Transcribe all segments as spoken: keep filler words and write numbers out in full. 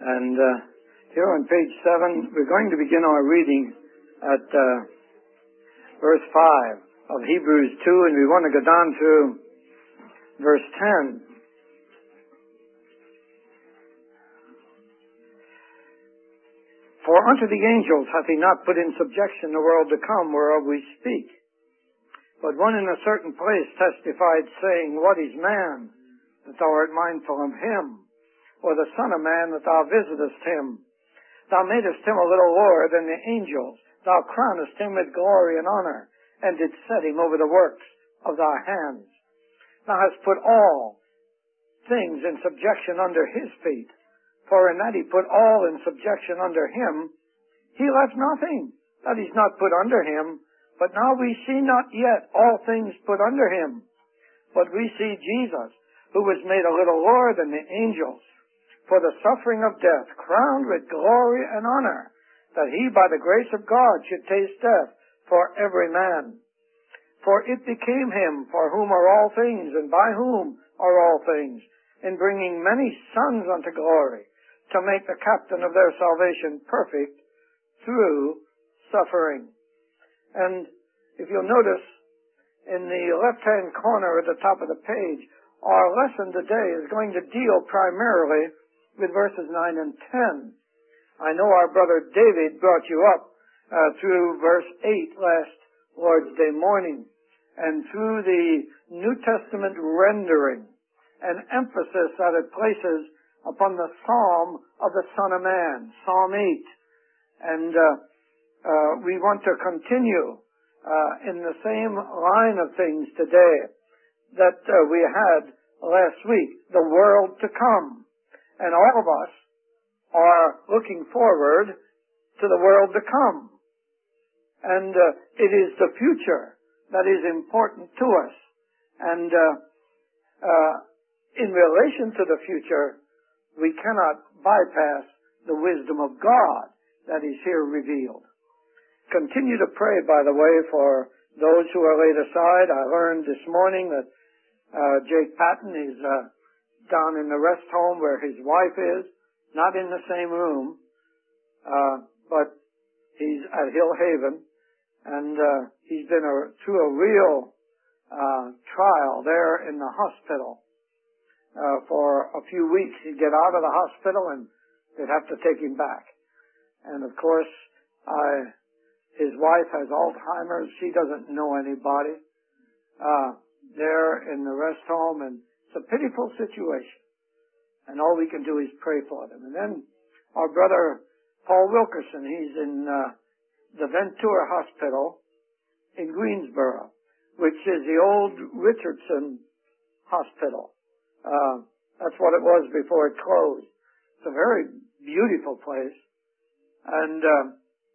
And uh, here on page seven, we're going to begin our reading at uh, verse five of Hebrews two, and we want to go down to verse ten. For unto the angels hath he not put in subjection the world to come, whereof we speak. But one in a certain place testified, saying, What is man, that thou art mindful of him? Or the Son of Man, that thou visitest him? Thou madest him a little lower than the angels. Thou crownest him with glory and honor, and didst set him over the works of thy hands. Thou hast put all things in subjection under his feet. For in that he put all in subjection under him, he left nothing that is not put under him. But now we see not yet all things put under him. But we see Jesus, who was made a little lower than the angels, for the suffering of death, crowned with glory and honor, that he by the grace of God should taste death for every man. For it became him, for whom are all things, and by whom are all things, in bringing many sons unto glory, to make the captain of their salvation perfect through suffering. And if you'll notice, in the left-hand corner at the top of the page, our lesson today is going to deal primarily with verses nine and ten. I know our brother David brought you up uh, through verse eight last Lord's Day morning, and through the New Testament rendering and emphasis that it places upon the Psalm of the Son of Man, Psalm eight. And uh, uh, we want to continue uh, in the same line of things today that uh, we had last week, the world to come. And all of us are looking forward to the world to come. And uh, it is the future that is important to us. And uh, uh, in relation to the future, we cannot bypass the wisdom of God that is here revealed. Continue to pray, by the way, for those who are laid aside. I learned this morning that uh, Jake Patton is uh, down in the rest home where his wife is, not in the same room, uh, but he's at Hill Haven, and uh, he's been a, through a real uh, trial there in the hospital. Uh, for a few weeks, he'd get out of the hospital and they'd have to take him back. And of course, I, his wife has Alzheimer's. She doesn't know anybody uh, there in the rest home, and it's a pitiful situation. And all we can do is pray for them. And then our brother Paul Wilkerson, he's in uh, the Ventura Hospital in Greensboro, which is the old Richardson Hospital. Uh, that's what it was before it closed. It's a very beautiful place. And uh,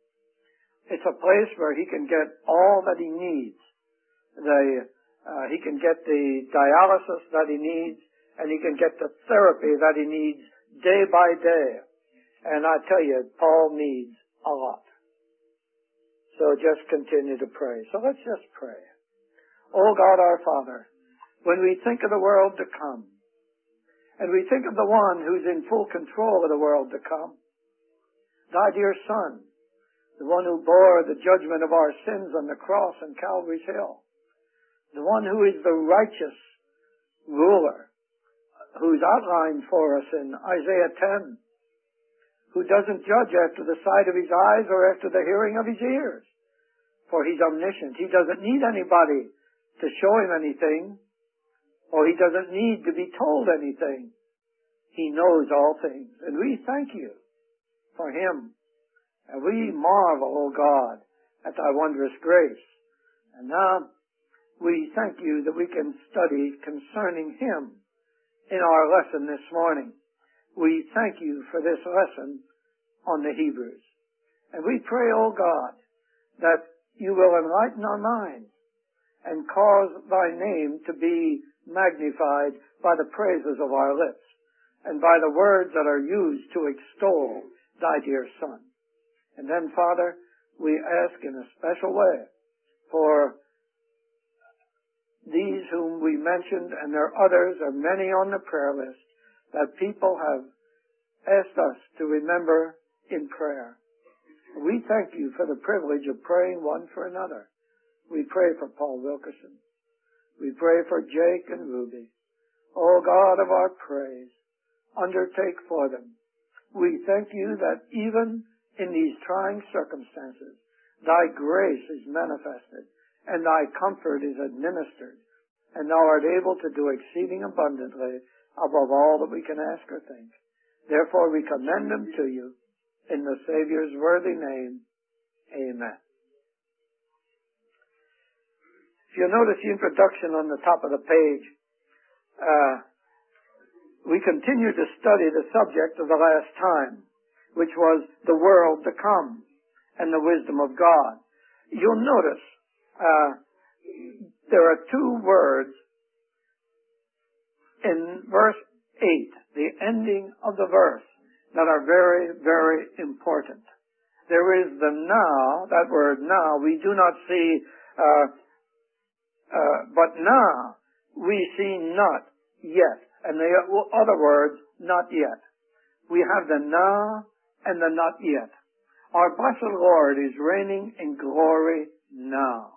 it's a place where he can get all that he needs. The, uh, he can get the dialysis that he needs, and he can get the therapy that he needs day by day. And I tell you, Paul needs a lot. So just continue to pray. So let's just pray. Oh God, our Father, when we think of the world to come, and we think of the one who's in full control of the world to come, thy dear Son, the one who bore the judgment of our sins on the cross on Calvary's Hill, the one who is the righteous ruler, who's outlined for us in Isaiah ten, who doesn't judge after the sight of his eyes or after the hearing of his ears, for he's omniscient. He doesn't need anybody to show him anything, or he doesn't need to be told anything. He knows all things. And we thank you for him. And we marvel, O God, at thy wondrous grace. And now we thank you that we can study concerning him in our lesson this morning. We thank you for this lesson on the Hebrews. And we pray, O God, that you will enlighten our minds and cause thy name to be magnified by the praises of our lips and by the words that are used to extol thy dear Son. And then, Father, we ask in a special way for these whom we mentioned, and there are others, or many on the prayer list, that people have asked us to remember in prayer. We thank you for the privilege of praying one for another. We pray for Paul Wilkerson. We pray for Jake and Ruby. O God of our praise, undertake for them. We thank you that even in these trying circumstances, thy grace is manifested and thy comfort is administered, and thou art able to do exceeding abundantly above all that we can ask or think. Therefore we commend them to you in the Savior's worthy name. Amen. If you notice the introduction on the top of the page, uh, we continue to study the subject of the last time, which was the world to come and the wisdom of God. You'll notice uh, there are two words in verse eight, the ending of the verse, that are very, very important. There is the now, that word now, we do not see, uh, uh, but now we see not yet. And the other words, not yet. We have the now and the not yet. Our blessed Lord is reigning in glory now.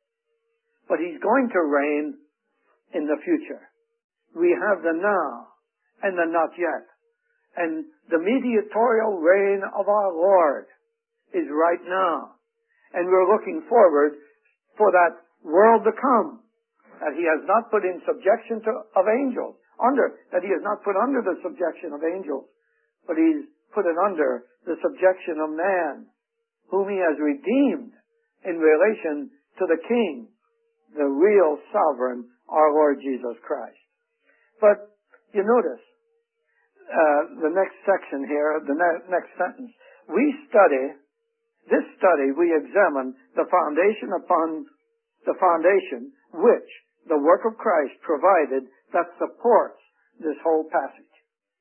But He's going to reign in the future. We have the now and the not yet. And the mediatorial reign of our Lord is right now. And we're looking forward for that world to come, that He has not put in subjection to, of angels, under, that He has not put under the subjection of angels, but He's put it under the subjection of man, whom He has redeemed in relation to the King, the real sovereign, our Lord Jesus Christ. But you notice, uh, the next section here, the ne- next sentence, we study, this study we examine the foundation upon the foundation which the work of Christ provided that supports this whole passage.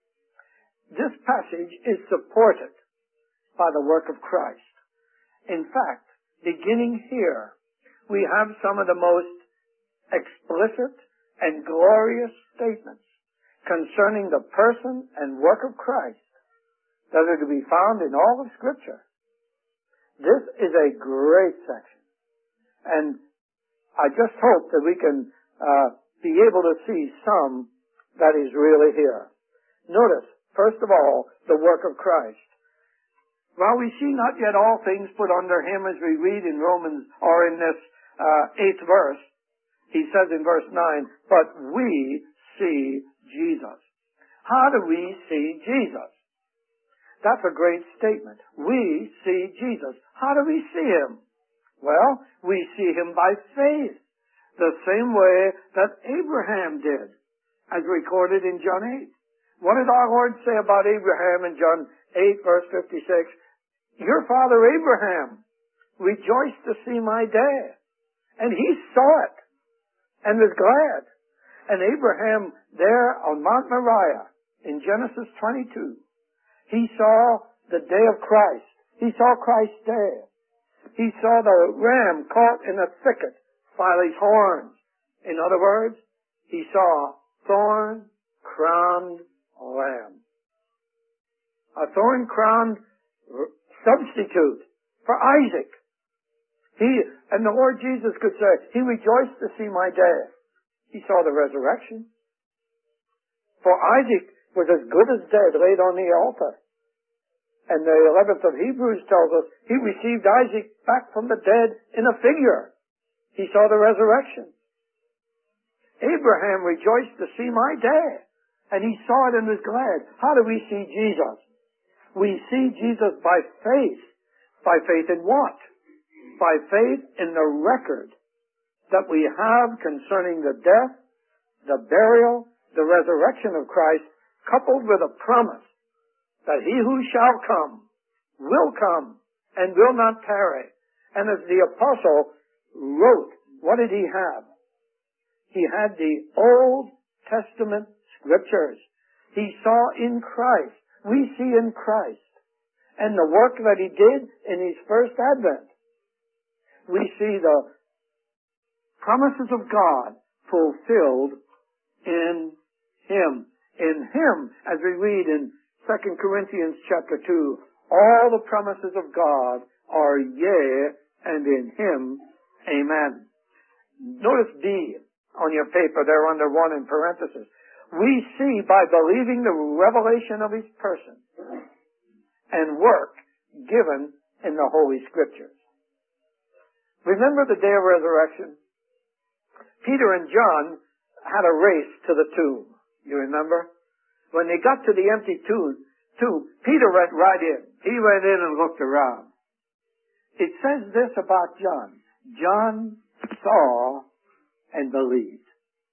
This passage is supported by the work of Christ. In fact, beginning here, we have some of the most explicit and glorious statements concerning the person and work of Christ that are to be found in all of Scripture. This is a great section. And I just hope that we can uh, be able to see some that is really here. Notice, first of all, the work of Christ. While we see not yet all things put under Him, as we read in Romans, or in this uh, eighth verse, he says in verse nine, but we see Jesus. How do we see Jesus? That's a great statement. We see Jesus. How do we see Him? Well, we see Him by faith, the same way that Abraham did, as recorded in John eight. What did our Lord say about Abraham in John eight, verse fifty-six? Your father Abraham rejoiced to see my day, and he saw it and was glad. And Abraham there on Mount Moriah in Genesis twenty-two, he saw the day of Christ. He saw Christ's day. He saw the ram caught in a thicket by his horns. In other words, he saw thorn-crowned lamb. A thorn-crowned substitute for Isaac. He, and the Lord Jesus could say, he rejoiced to see my day. He saw the resurrection. For Isaac was as good as dead, laid on the altar. And the eleventh of Hebrews tells us he received Isaac back from the dead in a figure. He saw the resurrection. Abraham rejoiced to see my day, and he saw it and was glad. How do we see Jesus? We see Jesus by faith. By faith in what? By faith in the record that we have concerning the death, the burial, the resurrection of Christ, coupled with a promise that he who shall come will come and will not tarry. And as the apostle wrote, what did he have? He had the Old Testament scriptures. He saw in Christ. We see in Christ. And the work that he did in his first advent. We see the promises of God fulfilled in him. In him, as we read in Second Corinthians chapter two, all the promises of God are yea, and in Him, amen. Notice D on your paper there under one in parentheses. We see by believing the revelation of His person and work given in the Holy Scriptures. Remember the day of resurrection? Peter and John had a race to the tomb. You remember? When they got to the empty tomb, tomb, Peter went right in. He went in and looked around. It says this about John. John saw and believed.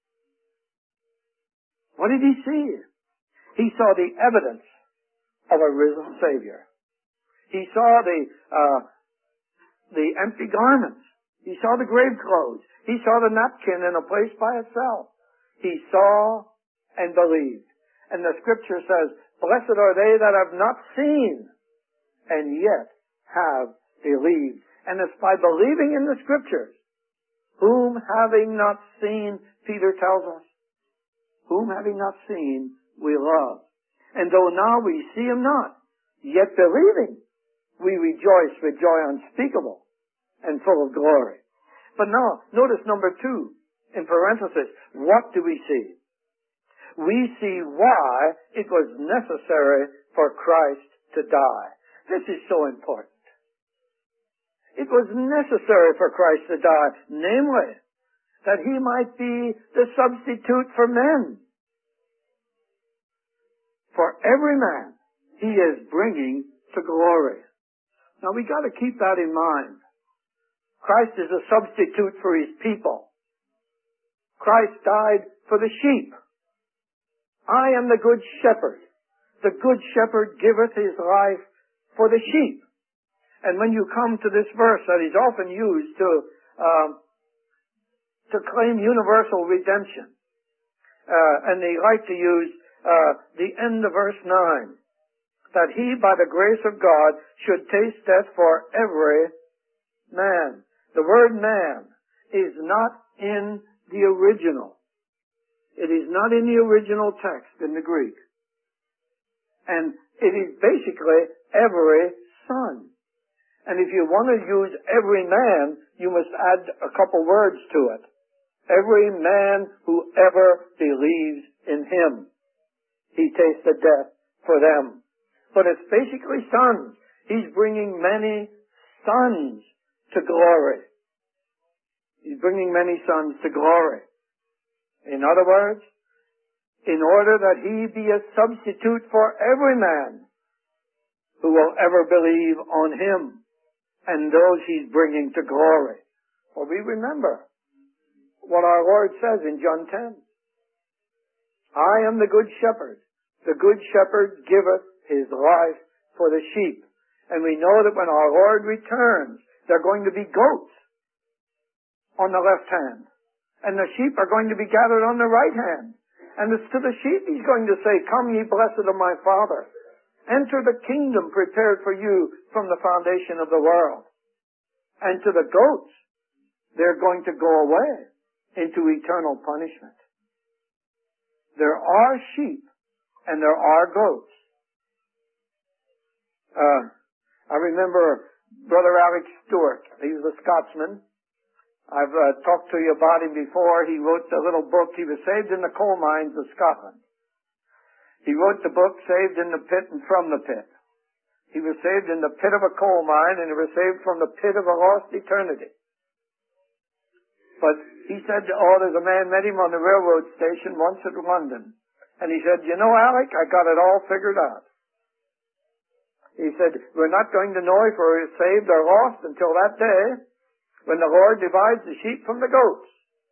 What did he see? He saw the evidence of a risen Savior. He saw the uh, the empty garments. He saw the grave clothes. He saw the napkin in a place by itself. He saw and believed. And the Scripture says, blessed are they that have not seen and yet have believed. And it's by believing in the Scriptures, whom having not seen, Peter tells us, whom having not seen, we love. And though now we see Him not, yet believing, we rejoice with joy unspeakable and full of glory. But now, notice number two, in parenthesis, what do we see? We see why it was necessary for Christ to die. This is so important. It was necessary for Christ to die, namely, that He might be the substitute for men. For every man He is bringing to glory. Now we got to keep that in mind. Christ is a substitute for His people. Christ died for the sheep. I am the good shepherd. The good shepherd giveth his life for the sheep. And when you come to this verse that is often used to um, to claim universal redemption, uh, and they like to use uh, the end of verse nine, that He, by the grace of God, should taste death for every man. The word man is not in the original. It is not in the original text in the Greek. And it is basically every son. And if you want to use every man, you must add a couple words to it. Every man who ever believes in Him, He tasted death for them. But it's basically sons. He's bringing many sons to glory. He's bringing many sons to glory. In other words, in order that He be a substitute for every man who will ever believe on Him and those He's bringing to glory. Well, we remember what our Lord says in John ten. I am the good shepherd. The good shepherd giveth his life for the sheep. And we know that when our Lord returns, there are going to be goats on the left hand. And the sheep are going to be gathered on the right hand. And it's to the sheep He's going to say, come ye blessed of my Father. Enter the kingdom prepared for you from the foundation of the world. And to the goats, they're going to go away into eternal punishment. There are sheep and there are goats. Uh, I remember Brother Alex Stewart. He was a Scotsman. I've uh, talked to you about him before. He wrote a little book. He was saved in the coal mines of Scotland. He wrote the book, Saved in the Pit and From the Pit. He was saved in the pit of a coal mine, and he was saved from the pit of a lost eternity. But he said, oh, there's a man met him on the railroad station once at London. And he said, you know, Alec, I got it all figured out. He said, we're not going to know if we're saved or lost until that day, when the Lord divides the sheep from the goats.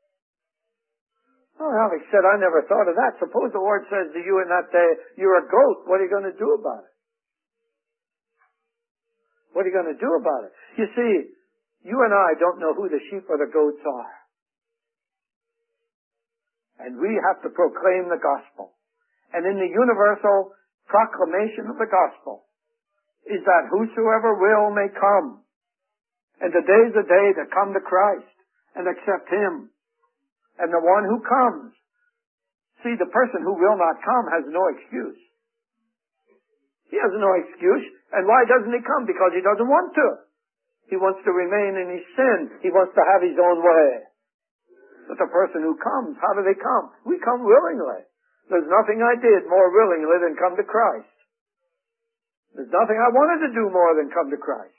Oh, Alex said, I never thought of that. Suppose the Lord says to you in that day, you're a goat. What are you going to do about it? What are you going to do about it? You see, you and I don't know who the sheep or the goats are. And we have to proclaim the gospel. And in the universal proclamation of the gospel is that whosoever will may come. And today's the day to come to Christ and accept Him. And the one who comes. See, the person who will not come has no excuse. He has no excuse. And why doesn't he come? Because he doesn't want to. He wants to remain in his sin. He wants to have his own way. But the person who comes, how do they come? We come willingly. There's nothing I did more willingly than come to Christ. There's nothing I wanted to do more than come to Christ.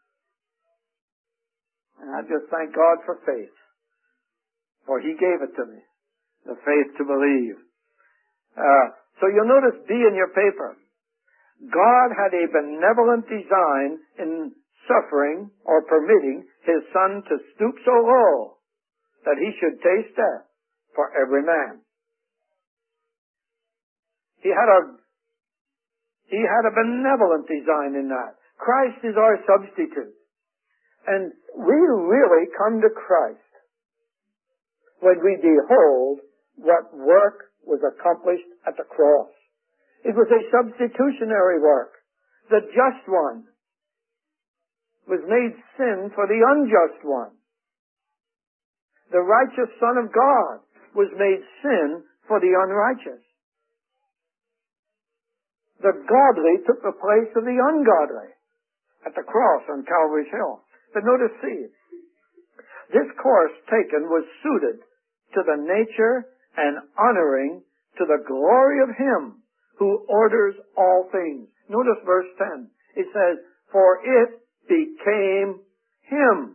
And I just thank God for faith. For He gave it to me. The faith to believe. Uh, so you'll notice B in your paper. God had a benevolent design in suffering or permitting His Son to stoop so low that He should taste death for every man. He had a, He had a benevolent design in that. Christ is our substitute. And we really come to Christ when we behold what work was accomplished at the cross. It was a substitutionary work. The just one was made sin for the unjust one. The righteous Son of God was made sin for the unrighteous. The godly took the place of the ungodly at the cross on Calvary's Hill. But notice, see, this course taken was suited to the nature and honoring to the glory of Him who orders all things. Notice verse ten. It says, for it became Him.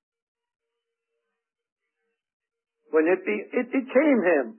When it be, it became Him.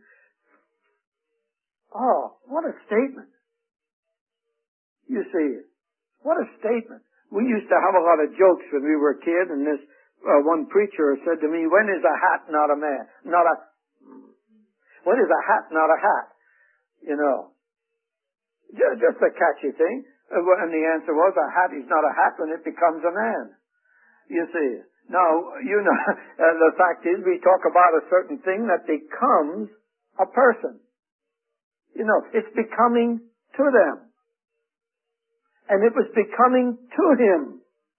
Oh, what a statement. You see, what a statement. We used to have a lot of jokes when we were a kid, and this uh, one preacher said to me, when is a hat not a man? Not a, when is a hat not a hat? You know. Just, just a catchy thing. And the answer was, a hat is not a hat when it becomes a man. You see. Now, you know, uh, the fact is we talk about a certain thing that becomes a person. You know, it's becoming to them. And it was becoming to Him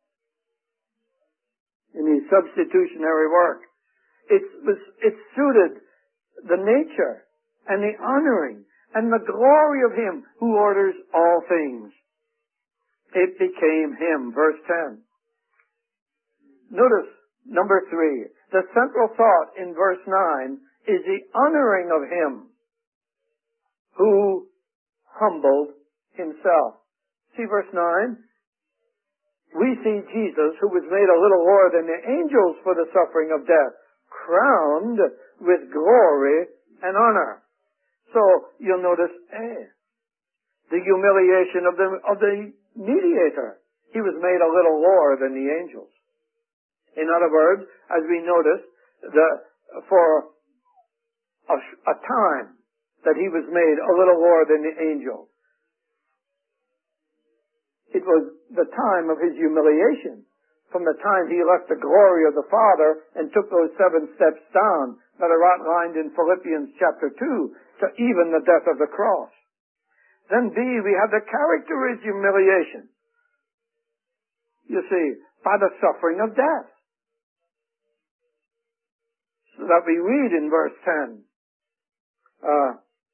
in His substitutionary work. It was, it suited the nature and the honoring and the glory of Him who orders all things. It became Him. Verse ten. Notice, number three, the central thought in verse nine is the honoring of Him who humbled Himself. See verse nine? We see Jesus, who was made a little lower than the angels for the suffering of death, crowned with glory and honor. So, you'll notice, eh, the humiliation of the, of the mediator. He was made a little lower than the angels. In other words, as we notice, the, for a, a time that He was made a little lower than the angels. It was the time of His humiliation, from the time He left the glory of the Father and took those seven steps down that are outlined in Philippians chapter two, to even the death of the cross. Then B, we have the character of His humiliation. You see, by the suffering of death. So that we read in verse ten, uh,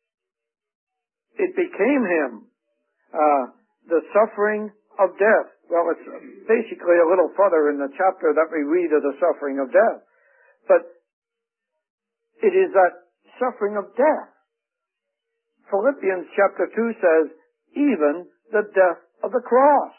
it became Him, uh, the suffering of death. Well, it's basically a little further in the chapter that we read of the suffering of death. But it is that suffering of death. Philippians chapter two says, even the death of the cross.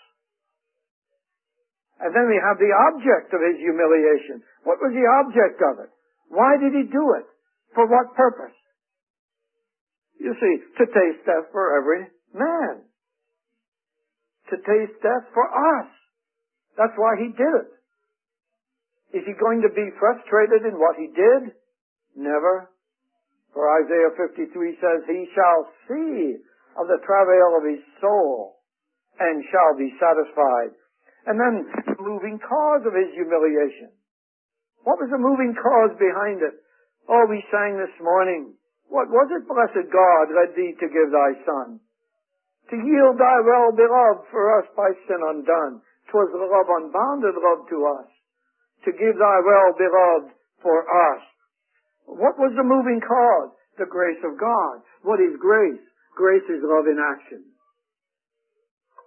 And then we have the object of His humiliation. What was the object of it? Why did He do it? For what purpose? You see, to taste death for every man. To taste death for us. That's why He did it. Is He going to be frustrated in what He did? Never. For Isaiah fifty-three says, He shall see of the travail of His soul and shall be satisfied. And then the moving cause of His humiliation. What was the moving cause behind it? Oh, we sang this morning. What was it, blessed God, led Thee to give Thy Son? To yield Thy well-beloved for us by sin undone. 'Twas love unbounded love to us. To give Thy well-beloved for us. What was the moving cause? The grace of God. What is grace? Grace is love in action.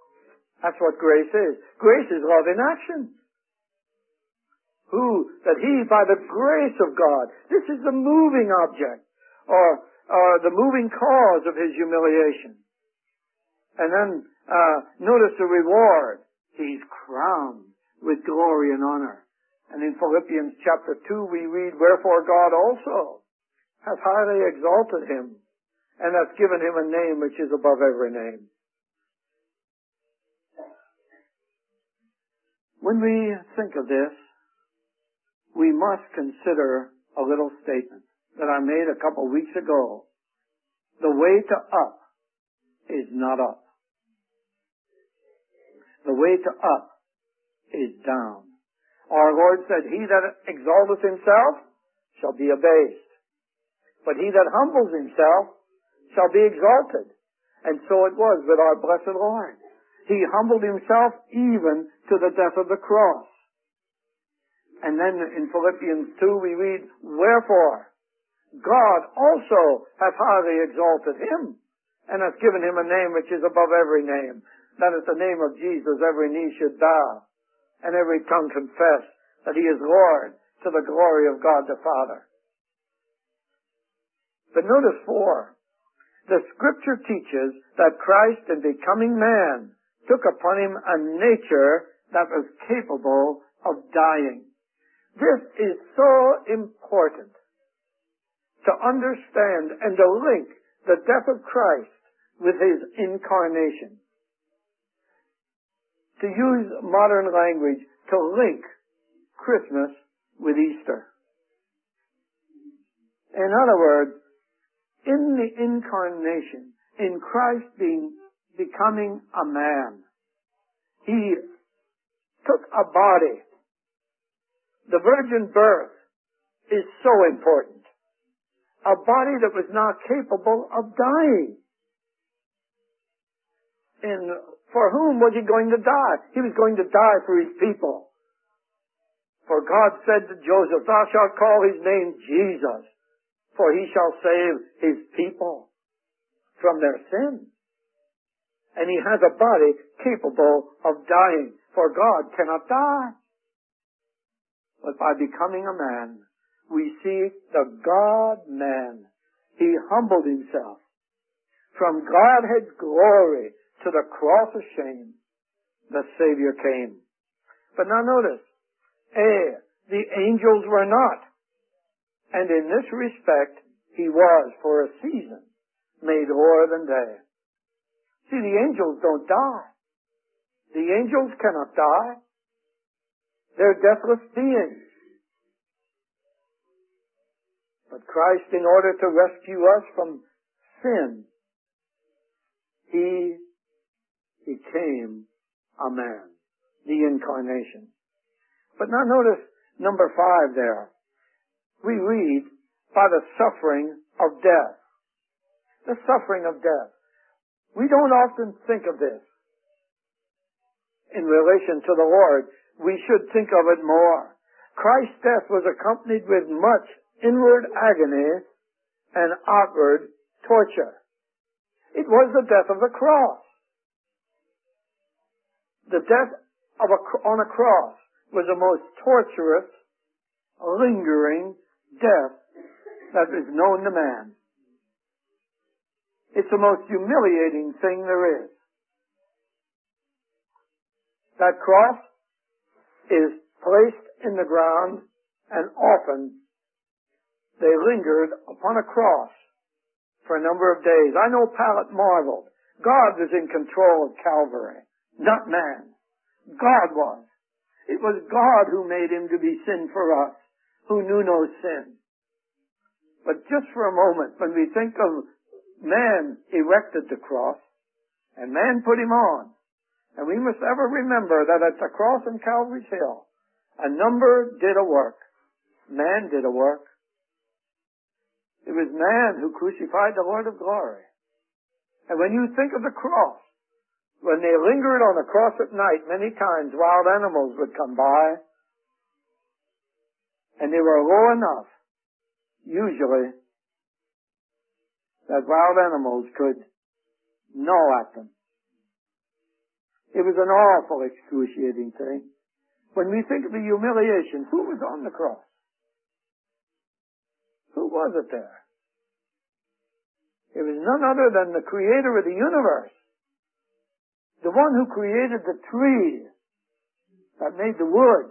That's what grace is. Grace is love in action. Who, that he, by the grace of God, this is the moving object, or, or the moving cause of his humiliation. And then, uh, notice the reward. He's crowned with glory and honor. And in Philippians chapter two we read, wherefore God also hath highly exalted him, and hath given him a name which is above every name. When we think of this, we must consider a little statement that I made a couple of weeks ago. The way to up is not up. The way to up is down. Our Lord said, he that exalteth himself shall be abased, but he that humbles himself shall be exalted. And so it was with our blessed Lord. He humbled himself even to the death of the cross. And then in Philippians two we read, wherefore God also hath highly exalted him, and hath given him a name which is above every name, that at the name of Jesus every knee should bow, and every tongue confess that he is Lord, to the glory of God the Father. But notice four, the Scripture teaches that Christ, in becoming man, took upon him a nature that was capable of dying. This is so important to understand and to link the death of Christ with his incarnation. To use modern language, to link Christmas with Easter. In other words, in the incarnation, in Christ being, becoming a man, he took a body. The virgin birth is so important. A body that was not capable of dying. And for whom was he going to die? He was going to die for his people. For God said to Joseph, thou shalt call his name Jesus, for he shall save his people from their sins. And he has a body capable of dying, for God cannot die. But by becoming a man, we see the God-man. He humbled himself from Godhead's glory to the cross of shame. The Savior came. But now notice, A, the angels were not. And in this respect, he was, for a season, made lower than they. See, the angels don't die. The angels cannot die. They're deathless beings. But Christ, in order to rescue us from sin, he became a man. The incarnation. But now notice number five there. We read, by the suffering of death. The suffering of death. We don't often think of this in relation to the Lord. We should think of it more. Christ's death was accompanied with much inward agony and outward torture. It was the death of the cross. The death of a, on a cross was the most torturous, lingering death that is known to man. It's the most humiliating thing there is. That cross is placed in the ground, and often they lingered upon a cross for a number of days. I know Pilate marveled. God was in control of Calvary, not man. God was. It was God who made him to be sin for us, who knew no sin. But just for a moment, when we think of man erected the cross, and man put him on, and we must ever remember that at the cross on Calvary's Hill, a number did a work. Man did a work. It was man who crucified the Lord of glory. And when you think of the cross, when they lingered on the cross at night, many times wild animals would come by, and they were low enough, usually, that wild animals could gnaw at them. It was an awful, excruciating thing. When we think of the humiliation, who was on the cross? Who was it there? It was none other than the creator of the universe. The one who created the tree that made the wood.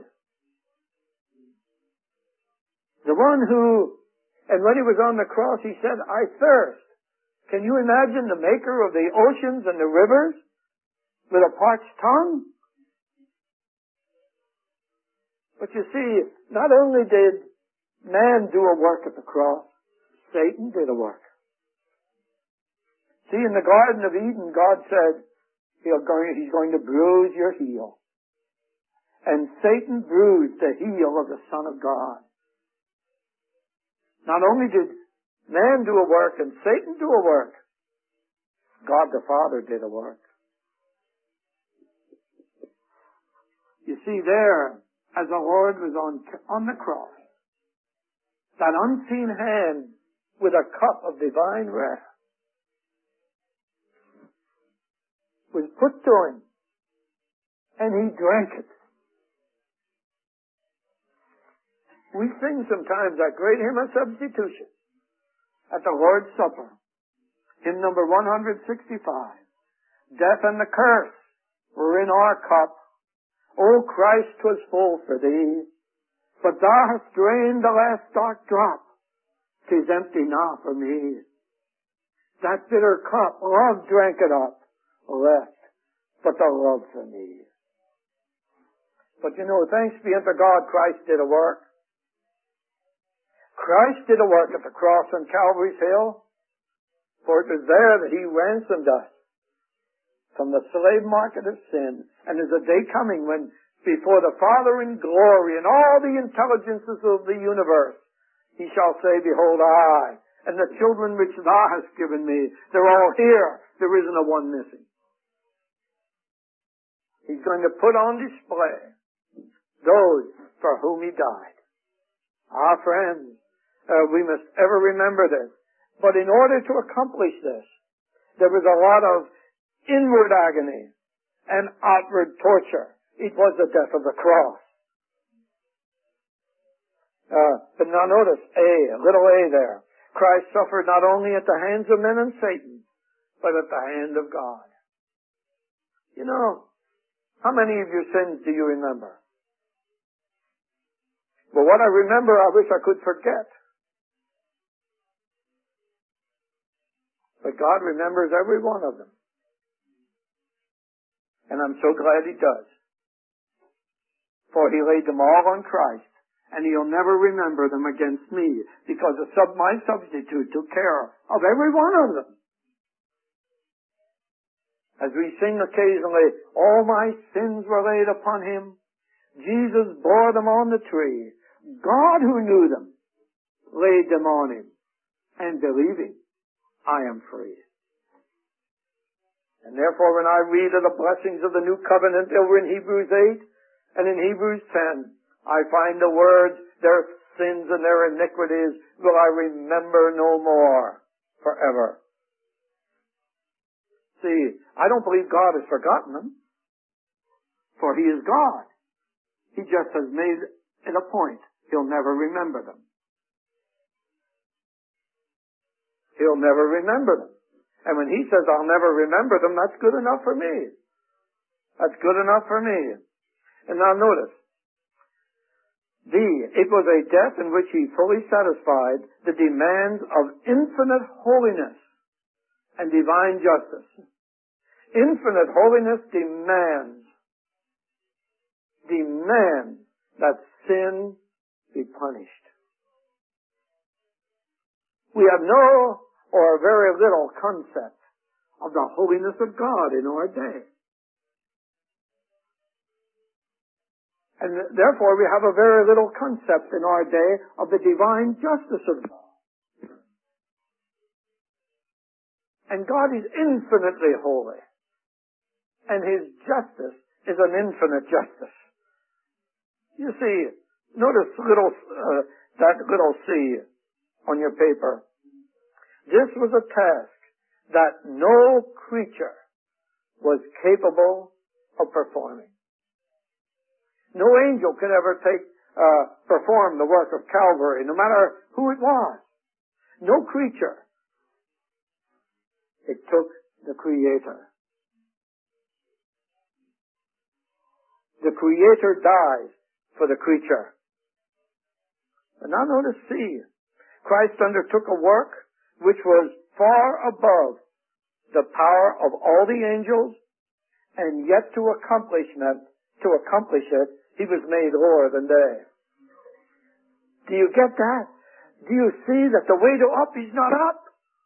The one who, and when he was on the cross, he said, I thirst. Can you imagine the maker of the oceans and the rivers with a parched tongue? But you see, not only did man do a work at the cross, Satan did a work. See, in the Garden of Eden, God said, He'll going, He's going to bruise your heel. And Satan bruised the heel of the Son of God. Not only did man do a work and Satan do a work, God the Father did a work. You see there, as the Lord was on, on the cross, that unseen hand with a cup of divine wrath was put to him, and he drank it. We sing sometimes that great hymn of substitution at the Lord's Supper. Hymn number one sixty-five. Death and the curse were in our cup. O Christ, 'twas full for thee. But thou hast drained the last dark drop. 'Tis empty now for me. That bitter cup, love drank it up. Left but the love for me. But you know, thanks be unto God, Christ did a work. Christ did a work at the cross on Calvary's Hill, for it was there that He ransomed us from the slave market of sin. And there's a day coming when before the Father in glory and all the intelligences of the universe, He shall say, Behold, I and the children which Thou hast given me, they're all here. There isn't a one missing. He's going to put on display those for whom He died. Our friends, uh, we must ever remember this. But in order to accomplish this, there was a lot of inward agony and outward torture. It was the death of the cross. Uh, but now notice, A, little a there. Christ suffered not only at the hands of men and Satan, but at the hand of God. You know, how many of your sins do you remember? Well, what I remember, I wish I could forget. But God remembers every one of them. And I'm so glad He does. For He laid them all on Christ, and He'll never remember them against me, because the sub, my substitute took care of every one of them. As we sing occasionally, all my sins were laid upon Him. Jesus bore them on the tree. God, who knew them, laid them on Him. And believing, I am free. And therefore, when I read of the blessings of the new covenant over in Hebrews eight and in Hebrews ten, I find the words, their sins and their iniquities will I remember no more forever. See, I don't believe God has forgotten them, for He is God. He just has made it a point. He'll never remember them. He'll never remember them. And when He says, I'll never remember them, that's good enough for me. That's good enough for me. And now notice, D, it was a death in which He fully satisfied the demands of infinite holiness and divine justice. Infinite holiness demands, demands that sin be punished. We have no or very little concept of the holiness of God in our day. And therefore we have a very little concept in our day of the divine justice of God. And God is infinitely holy. And His justice is an infinite justice. You see, notice little, uh, that little C on your paper. This was a task that no creature was capable of performing. No angel could ever take, uh, perform the work of Calvary, no matter who it was. No creature. It took the Creator. The Creator dies for the creature. And now notice C. Christ undertook a work which was far above the power of all the angels, and yet to accomplishment, to accomplish it, he was made lower than they. Do you get that? Do you see that the way to up is not up?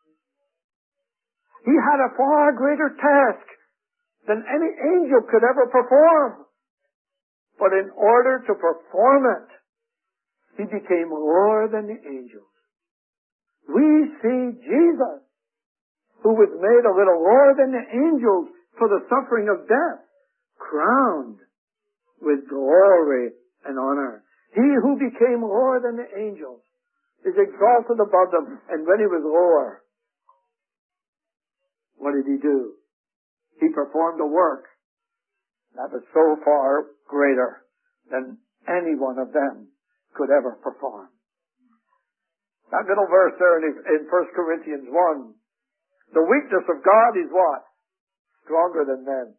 He had a far greater task than any angel could ever perform. But in order to perform it, he became lower than the angels. We see Jesus, who was made a little lower than the angels for the suffering of death, crowned with glory and honor. He who became lower than the angels is exalted above them. And when he was lower, what did he do? He performed a work that was so far greater than any one of them could ever perform. That little verse there in First Corinthians one, the weakness of God is what? Stronger than men.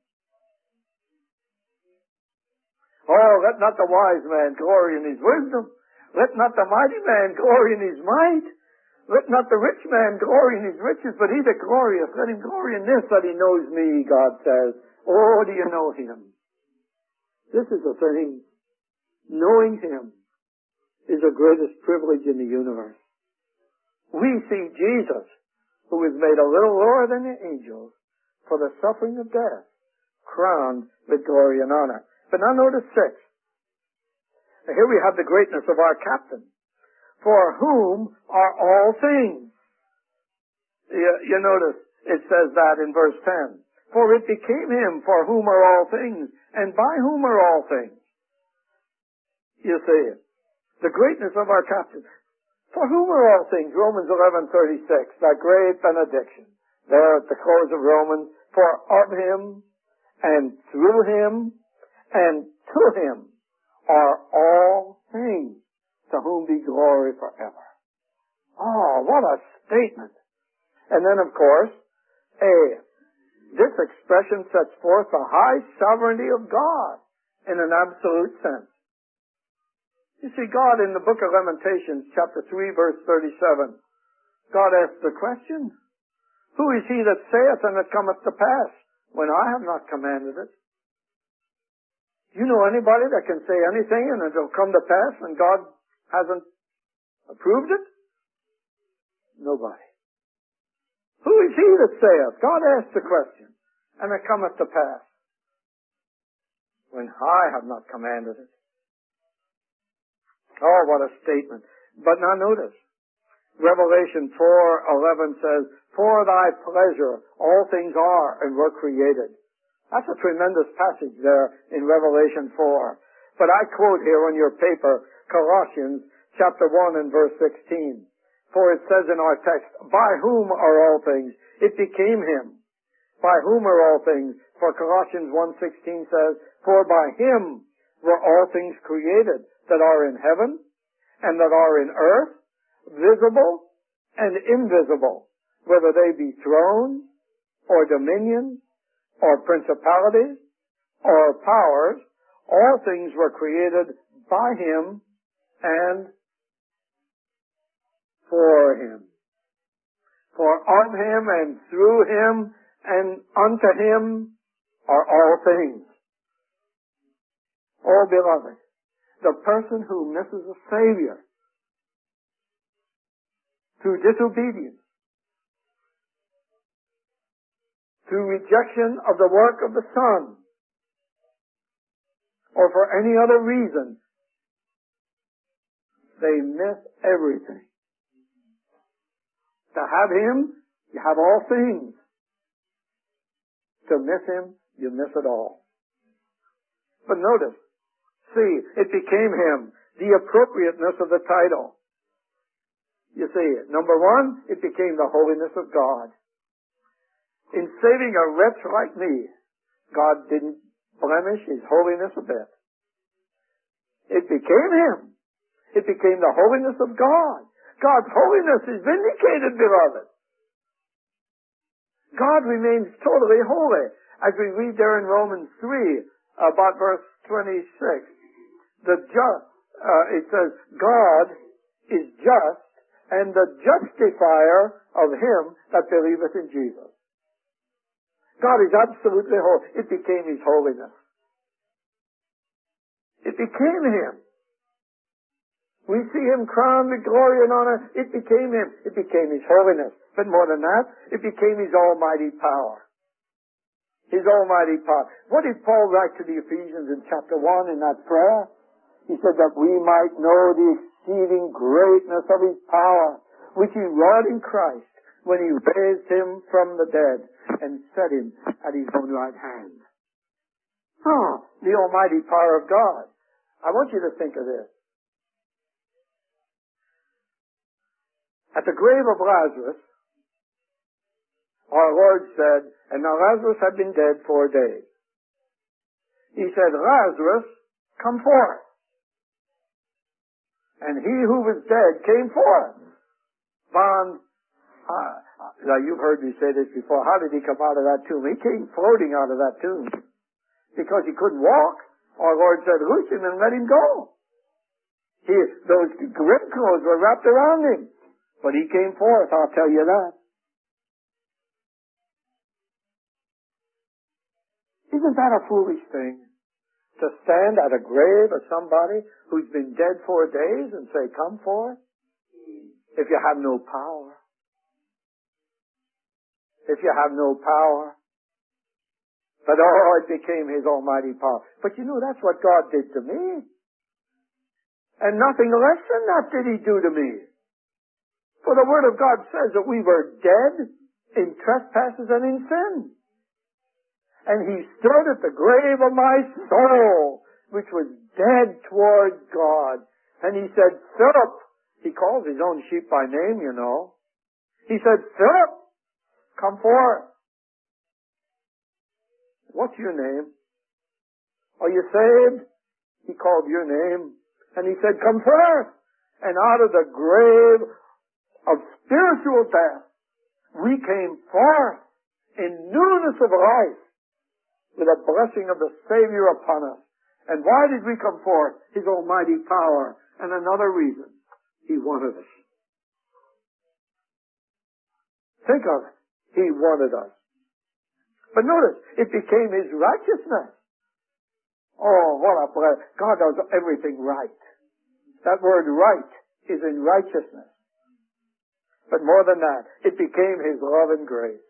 Oh, let not the wise man glory in his wisdom. Let not the mighty man glory in his might. Let not the rich man glory in his riches, but he that glorieth, let him glory in this, that he knows me, God says. Oh, do you know him? This is the thing. Knowing him is the greatest privilege in the universe. We see Jesus, who was made a little lower than the angels for the suffering of death, crowned with glory and honor. But now notice six. Now here we have the greatness of our captain. For whom are all things? You, you notice it says that in verse ten. For it became him for whom are all things, and by whom are all things. You see it. The greatness of our captain. For whom are all things? Romans eleven thirty-six, that great benediction. There at the close of Romans, for of him, and through him, and to him are all things, to whom be glory forever. Oh, what a statement. And then, of course, a, this expression sets forth the high sovereignty of God in an absolute sense. You see, God in the book of Lamentations, chapter three, verse thirty-seven, God asked the question, who is he that saith and it cometh to pass, when I have not commanded it? Do you know anybody that can say anything and it will come to pass when God hasn't approved it? Nobody. Who is he that saith? God asked the question, and it cometh to pass, when I have not commanded it. Oh, what a statement. But now notice, Revelation four eleven says, for thy pleasure all things are and were created. That's a tremendous passage there in Revelation four. But I quote here on your paper, Colossians chapter one and verse sixteen. For it says in our text, by whom are all things? It became him. By whom are all things? For Colossians one sixteen says, for by him were all things created that are in heaven and that are in earth, visible and invisible, whether they be thrones or dominions or principalities or powers. All things were created by him and for him. For of him and through him and unto him are all things. Oh, beloved, the person who misses a Savior through disobedience, through rejection of the work of the Son, or for any other reason, they miss everything. To have him, you have all things. To miss him, you miss it all. But notice, see, it became him, the appropriateness of the title. You see, number one, it became the holiness of God. In saving a wretch like me, God didn't blemish, his holiness a bit. It became him. It became the holiness of God. God's holiness is vindicated, beloved. God remains totally holy. As we read there in Romans three, about verse twenty-six, the just, uh, it says, God is just and the justifier of him that believeth in Jesus. God is absolutely holy. It became his holiness. It became him. We see him crowned with glory and honor. It became him. It became his holiness. But more than that, it became his almighty power. His almighty power. What did Paul write to the Ephesians in chapter one in that prayer? He said that we might know the exceeding greatness of his power, which he wrought in Christ when he raised him from the dead and set him at his own right hand. Oh, the almighty power of God. I want you to think of this. At the grave of Lazarus, our Lord said, and now Lazarus had been dead four days. He said, Lazarus, come forth. And he who was dead came forth. Bound, uh, now you've heard me say this before. How did he come out of that tomb? He came floating out of that tomb. Because he couldn't walk, our Lord said, loose him and let him go. He, those grave clothes were wrapped around him. But he came forth, I'll tell you that. Isn't that a foolish thing? To stand at a grave of somebody who's been dead four days and say, come forth? If you have no power. If you have no power. But oh, it became his almighty power. But you know, that's what God did to me. And nothing less than that did he do to me. For the Word of God says that we were dead in trespasses and in sin. And he stood at the grave of my soul, which was dead toward God. And he said, Philip, he calls his own sheep by name, you know. He said, Philip, come forth. What's your name? Are you saved? He called your name. And he said, come forth. And out of the grave of spiritual death, we came forth in newness of life with a blessing of the Savior upon us. And why did we come forth? His almighty power. And another reason, he wanted us. Think of it. He wanted us. But notice, it became his righteousness. Oh, what a blessing. God does everything right. That word right is in righteousness. But more than that, it became his love and grace.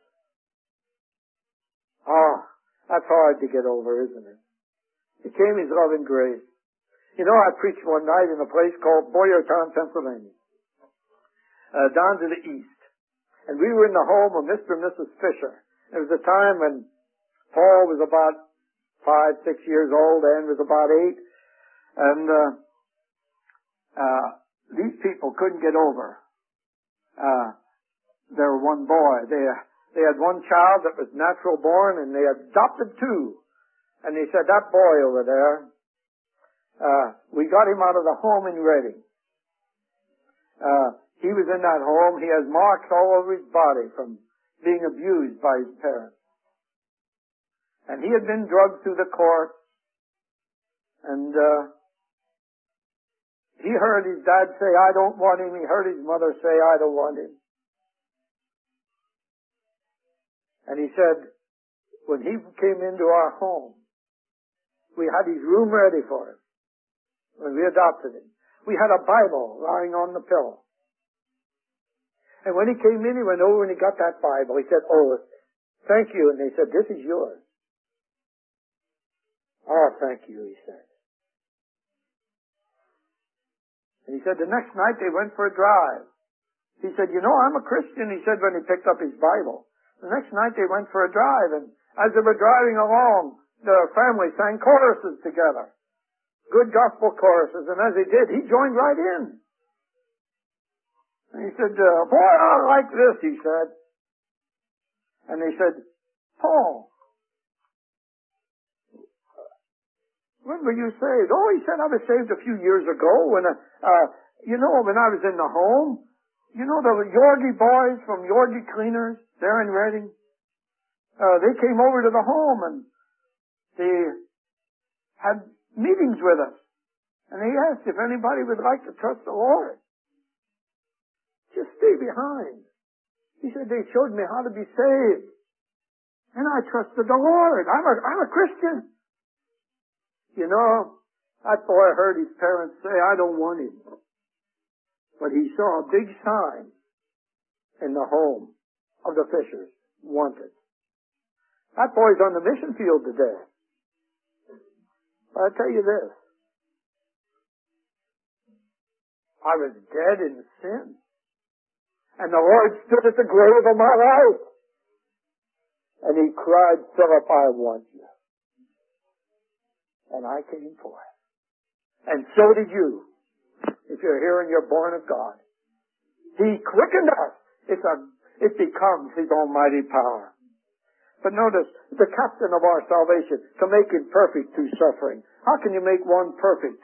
Ah, that's hard to get over, isn't it? It became his love and grace. You know, I preached one night in a place called Boyertown, Pennsylvania, uh, down to the east. And we were in the home of Mister and Missus Fisher. It was a time when Paul was about five, six years old, Anne was about eight, and uh, uh, these people couldn't get over uh, their one boy. They they had one child that was natural born, and they adopted two. And they said, that boy over there, uh, we got him out of the home in Reading. Uh, he was in that home. He has marks all over his body from being abused by his parents. And he had been drugged through the court. And uh, he heard his dad say, I don't want him. He heard his mother say, I don't want him. And he said, when he came into our home, we had his room ready for him. When we adopted him, we had a Bible lying on the pillow. And when he came in, he went over and he got that Bible. He said, oh, thank you. And they said, this is yours. Oh, thank you, he said. And he said, the next night they went for a drive. He said, you know, I'm a Christian, he said when he picked up his Bible. The next night they went for a drive, and as they were driving along, the family sang choruses together. Good gospel choruses. And as they did, he joined right in. And he said, uh, boy, I like this, he said. And they said, Paul, when were you saved? Oh, he said, I was saved a few years ago when, uh, uh, you know, when I was in the home. You know, the Yorgie boys from Yorgie Cleaners, they're in Reading. Uh, they came over to the home and they had meetings with us. And they asked if anybody would like to trust the Lord. Just stay behind. He said they showed me how to be saved. And I trusted the Lord. I'm a, I'm a Christian. You know, that boy heard his parents say, I don't want him. But he saw a big sign in the home of the Fishers, wanted. That boy's on the mission field today. But I'll tell you this. I was dead in sin. And the Lord stood at the grave of my life. And he cried, Philip, I want you. And I came forth. And so did you. If you're here and you're born of God. He quickened us. It's a, it becomes his almighty power. But notice, the captain of our salvation, to make him perfect through suffering. How can you make one perfect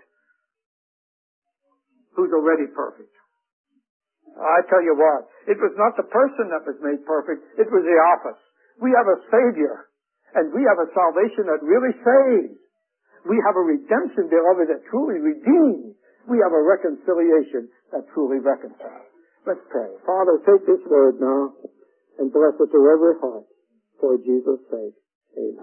who's already perfect? I tell you what, it was not the person that was made perfect, it was the office. We have a Savior, and we have a salvation that really saves. We have a redemption, beloved, that truly redeems. We have a reconciliation that truly reconciles. Let's pray. Father, take this word now and bless it to every heart for Jesus' sake. Amen.